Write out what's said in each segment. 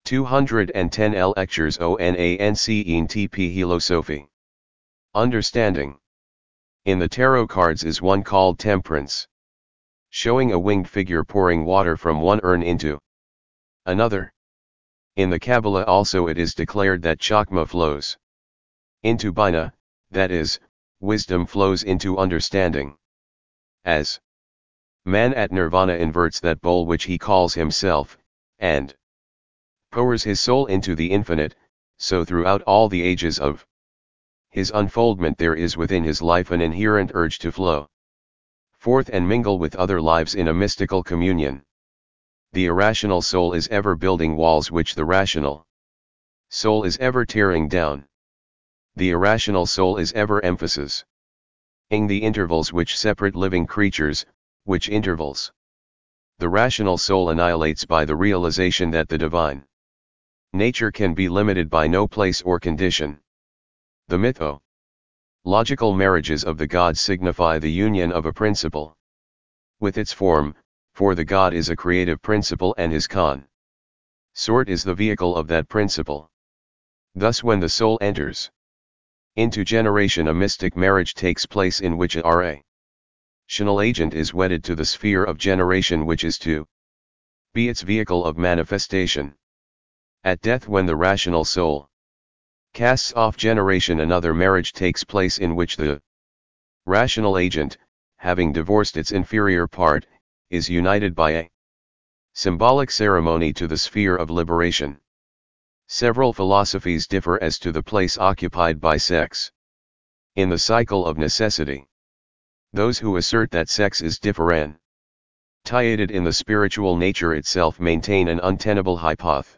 210 Lectures ONANCENTP Hilosophy. Understanding. In the tarot cards is one called Temperance, showing a winged figure pouring water from one urn into another. In the Kabbalah also it is declared that Chokmah flows into Bina, that is, wisdom flows into understanding. As man at nirvana inverts that bowl which he calls himself, and pours his soul into the infinite, so throughout all the ages of his unfoldment there is within his life an inherent urge to flow forth and mingle with other lives in a mystical communion. The irrational soul is ever building walls which the rational soul is ever tearing down. The irrational soul is ever emphasizing the intervals which separate living creatures, which intervals the rational soul annihilates by the realization that the divine nature can be limited by no place or condition. The mytho-logical marriages of the gods signify the union of a principle with its form, for the god is a creative principle and his consort is the vehicle of that principle. Thus when the soul enters into generation, a mystic marriage takes place in which a rational agent is wedded to the sphere of generation which is to be its vehicle of manifestation. At death, when the rational soul casts off generation, another marriage takes place in which the rational agent, having divorced its inferior part, is united by a symbolic ceremony to the sphere of liberation. Several philosophies differ as to the place occupied by sex in the cycle of necessity. Those who assert that sex is differentiated in the spiritual nature itself maintain an untenable hypothesis,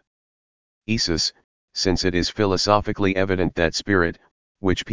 since it is philosophically evident that spirit, which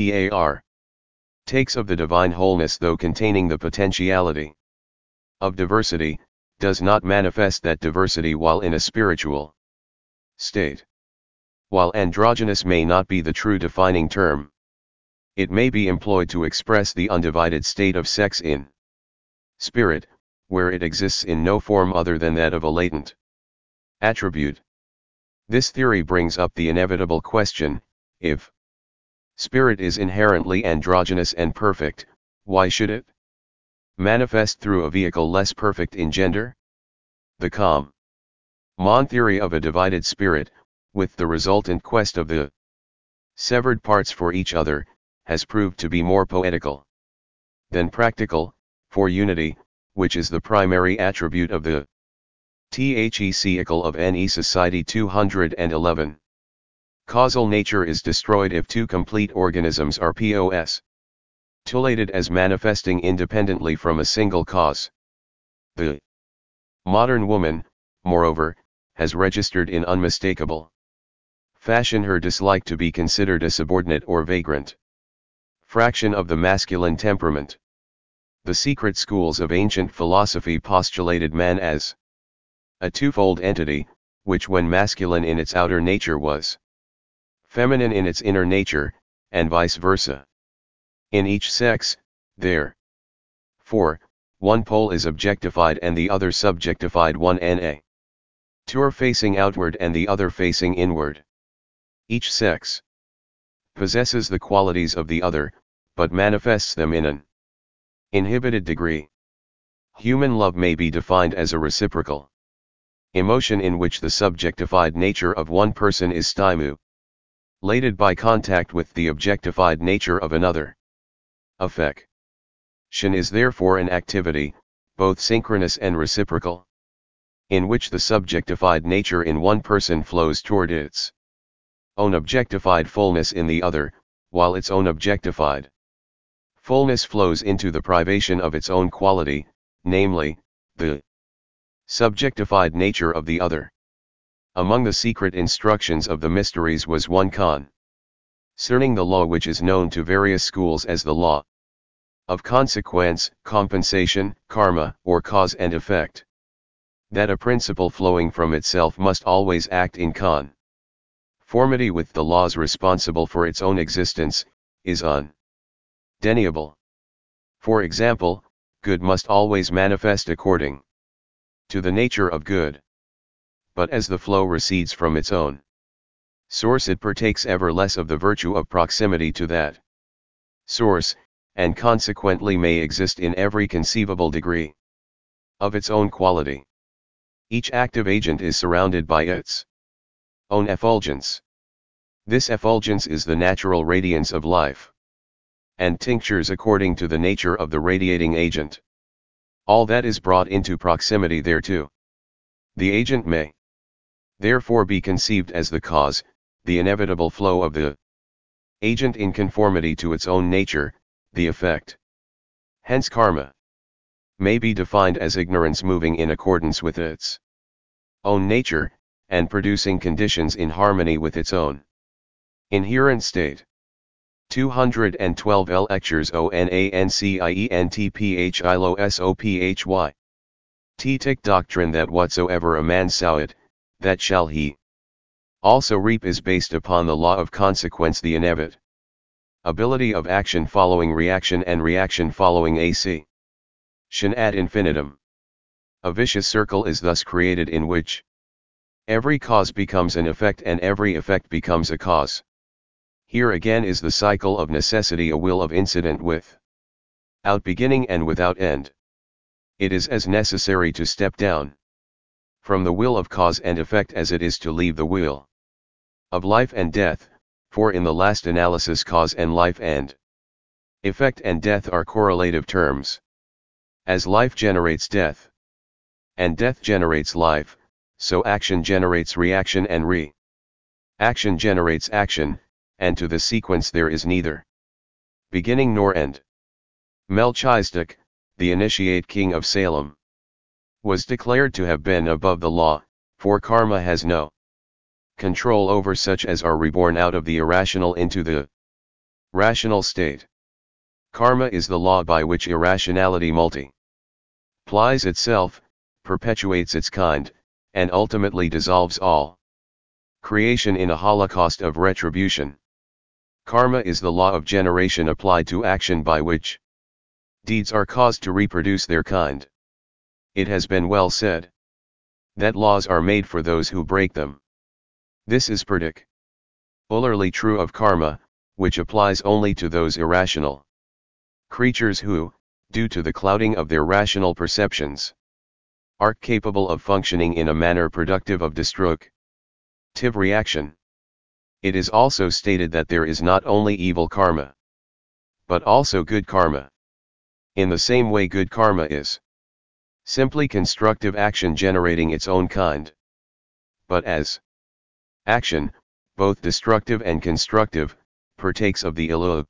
takes of the divine wholeness though containing the potentiality of diversity, does not manifest that diversity while in a spiritual state. While androgynous may not be the true defining term, it may be employed to express the undivided state of sex in spirit, where it exists in no form other than that of a latent attribute. This theory brings up the inevitable question: if spirit is inherently androgynous and perfect, why should it manifest through a vehicle less perfect in gender? The common theory of a divided spirit, with the resultant quest of the severed parts for each other, has proved to be more poetical than practical, for unity, which is the primary attribute of the thecal of NE Society 211. Causal nature is destroyed if two complete organisms are postulated as manifesting independently from a single cause. The modern woman, moreover, has registered in unmistakable fashion her dislike to be considered a subordinate or vagrant fraction of the masculine temperament. The secret schools of ancient philosophy postulated man as a twofold entity, which when masculine in its outer nature was feminine in its inner nature, and vice versa. In each sex, therefore, one pole is objectified and the other subjectified, one nature facing outward and the other facing inward. Each sex possesses the qualities of the other, but manifests them in an inhibited degree. Human love may be defined as a reciprocal emotion in which the subjectified nature of one person is stimulated by contact with the objectified nature of another. Affection is therefore an activity, both synchronous and reciprocal, in which the subjectified nature in one person flows toward its own objectified fullness in the other, while its own objectified fullness flows into the privation of its own quality, namely, the subjectified nature of the other. Among the secret instructions of the mysteries was one concerning the law which is known to various schools as the law of consequence, compensation, karma, or cause and effect. That a principle flowing from itself must always act in conformity with the laws responsible for its own existence, is undeniable. For example, good must always manifest according to the nature of good. but as the flow recedes from its own source it partakes ever less of the virtue of proximity to that source, and consequently may exist in every conceivable degree of its own quality. Each active agent is surrounded by its own effulgence. This effulgence is the natural radiance of life, and tinctures according to the nature of the radiating agent all that is brought into proximity thereto. The agent may therefore be conceived as the cause, the inevitable flow of the agent in conformity to its own nature, the effect. Hence karma may be defined as ignorance moving in accordance with its own nature, and producing conditions in harmony with its own inherent state. 212 L Lectures ONANCIENTPHILOSOPHY. T-Tic doctrine that whatsoever a man soweth, that shall he also reap is based upon the law of consequence, the inevitability of action following reaction and reaction following action ad infinitum. A vicious circle is thus created in which every cause becomes an effect and every effect becomes a cause. Here again is the cycle of necessity, a will of incident without beginning and without end. It is as necessary to step down from the will of cause and effect as it is to leave the wheel of life and death, for in the last analysis cause and life and effect and death are correlative terms. As life generates death, and death generates life, so action generates reaction and reaction generates action, and to the sequence there is neither beginning nor end. Melchizedek, the initiate king of Salem, was declared to have been above the law, for karma has no control over such as are reborn out of the irrational into the rational state. Karma is the law by which irrationality multiplies itself, perpetuates its kind, and ultimately dissolves all creation in a holocaust of retribution. Karma is the law of generation applied to action by which deeds are caused to reproduce their kind. It has been well said that laws are made for those who break them. This is particularly true of karma, which applies only to those irrational creatures who, due to the clouding of their rational perceptions, are capable of functioning in a manner productive of destructive reaction. It is also stated that there is not only evil karma, but also good karma. In the same way, good karma is simply constructive action generating its own kind. But as action, both destructive and constructive, partakes of the illusion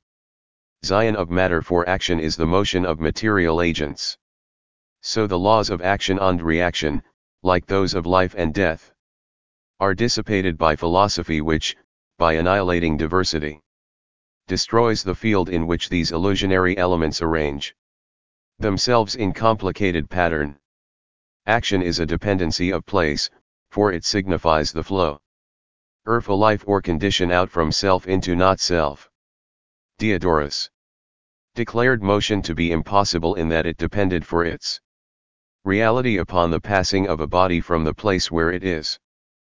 of matter, for action is the motion of material agents. So the laws of action and reaction, like those of life and death, are dissipated by philosophy which, by annihilating diversity, destroys the field in which these illusionary elements arrange themselves in complicated pattern. Action is a dependency of place, for it signifies the flow of a life or condition out from self into not self. Diodorus declared motion to be impossible in that it depended for its reality upon the passing of a body from the place where it is.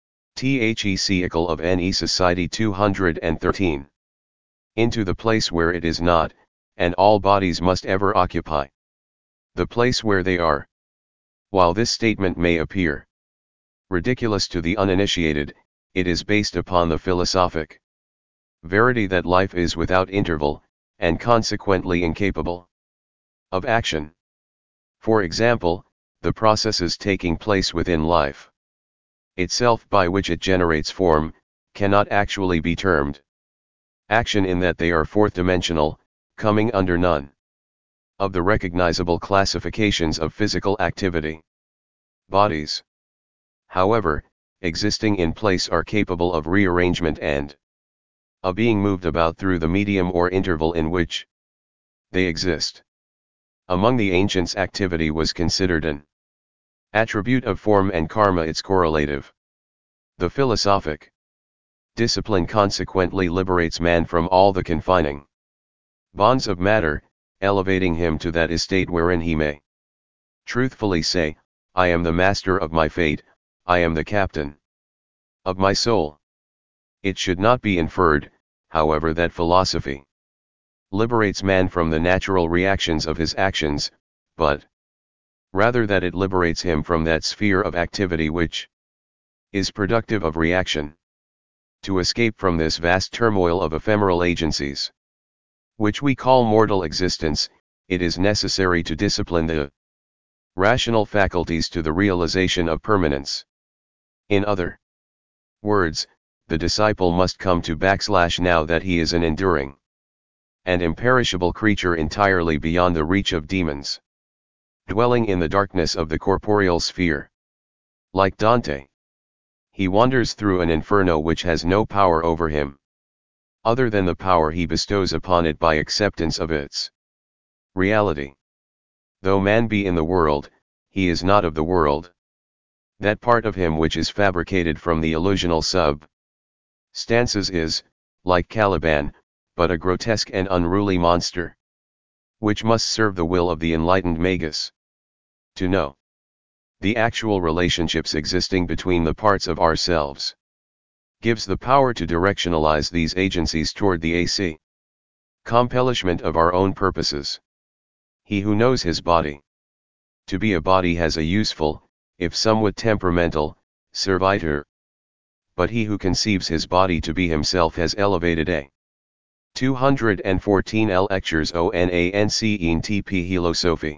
Thecal of NE Society 213. Into the place where it is not, and all bodies must ever occupy the place where they are. While this statement may appear ridiculous to the uninitiated, it is based upon the philosophic verity that life is without interval, and consequently incapable of action. For example, the processes taking place within life itself by which it generates form, cannot actually be termed action in that they are fourth-dimensional, coming under none of the recognizable classifications of physical activity. Bodies, however, existing in place are capable of rearrangement and of being moved about through the medium or interval in which they exist. Among the ancients, activity was considered an attribute of form and karma its correlative. The philosophic discipline consequently liberates man from all the confining bonds of matter, elevating him to that estate wherein he may truthfully say, I am the master of my fate, I am the captain of my soul. It should not be inferred, however, that philosophy liberates man from the natural reactions of his actions, but rather that it liberates him from that sphere of activity which is productive of reaction. To escape from this vast turmoil of ephemeral agencies, which we call mortal existence, it is necessary to discipline the rational faculties to the realization of permanence. In other words, the disciple must come to now that he is an enduring and imperishable creature entirely beyond the reach of demons, dwelling in the darkness of the corporeal sphere. Like Dante, he wanders through an inferno which has no power over him, other than the power he bestows upon it by acceptance of its reality. Though man be in the world, he is not of the world. That part of him which is fabricated from the illusional substances is, like Caliban, but a grotesque and unruly monster, which must serve the will of the enlightened Magus. To know the actual relationships existing between the parts of ourselves gives the power to directionalize these agencies toward the accomplishment of our own purposes. He who knows his body to be a body has a useful, if somewhat temperamental, servitor. But he who conceives his body to be himself has elevated a 214 L lectures ONANC in TP Hilosophy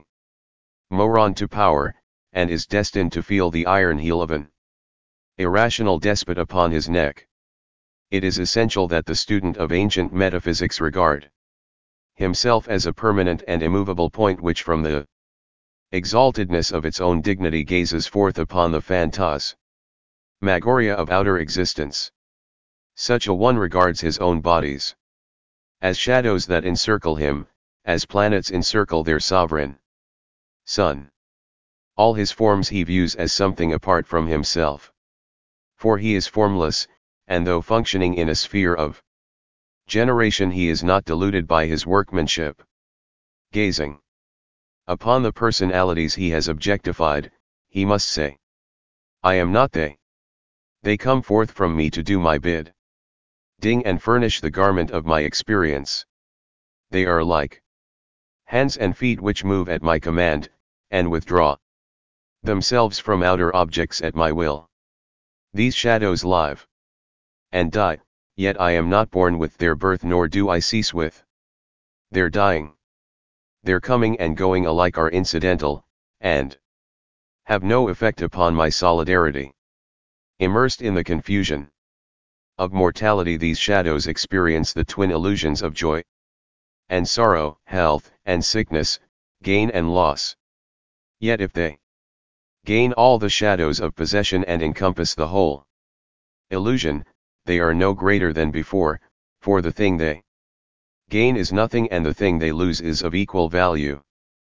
Moron to power, and is destined to feel the iron heel of an irrational despot upon his neck. It is essential that the student of ancient metaphysics regard himself as a permanent and immovable point which from the exaltedness of its own dignity gazes forth upon the phantasmagoria of outer existence. Such a one regards his own bodies as shadows that encircle him, as planets encircle their sovereign sun. All his forms he views as something apart from himself. For he is formless, and though functioning in a sphere of generation he is not deluded by his workmanship. Gazing upon the personalities he has objectified, he must say, I am not they. They come forth from me to do my bid. Ding and furnish the garment of my experience. They are like hands and feet which move at my command, and withdraw themselves from outer objects at my will. These shadows live and die, yet I am not born with their birth nor do I cease with their dying. Their coming and going alike are incidental, and have no effect upon my solidarity. Immersed in the confusion of mortality, these shadows experience the twin illusions of joy and sorrow, health and sickness, gain and loss. Yet if they gain all the shadows of possession and encompass the whole illusion, they are no greater than before, for the thing they gain is nothing and the thing they lose is of equal value.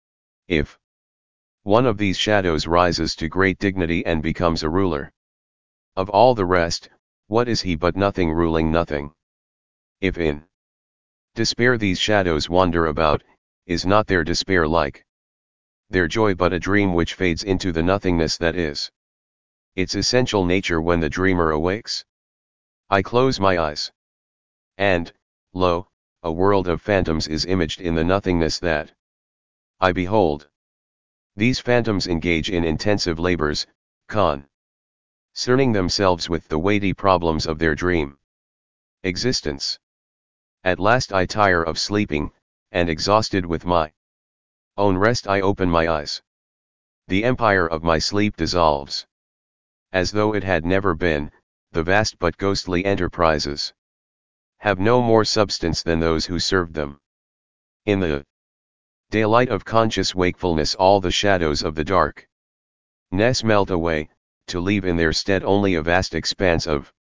If one of these shadows rises to great dignity and becomes a ruler of all the rest, what is he but nothing ruling nothing? If in despair these shadows wander about, is not their despair like their joy but a dream which fades into the nothingness that is its essential nature when the dreamer awakes? I close my eyes, and, lo, a world of phantoms is imaged in the nothingness that I behold. These phantoms engage in intensive labors, concerning themselves with the weighty problems of their dream existence. At last I tire of sleeping, and exhausted with my own rest I open my eyes. The empire of my sleep dissolves, as though it had never been. The vast but ghostly enterprises have no more substance than those who served them. In the daylight of conscious wakefulness all the shadows of the darkness melt away, to leave in their stead only a vast expanse of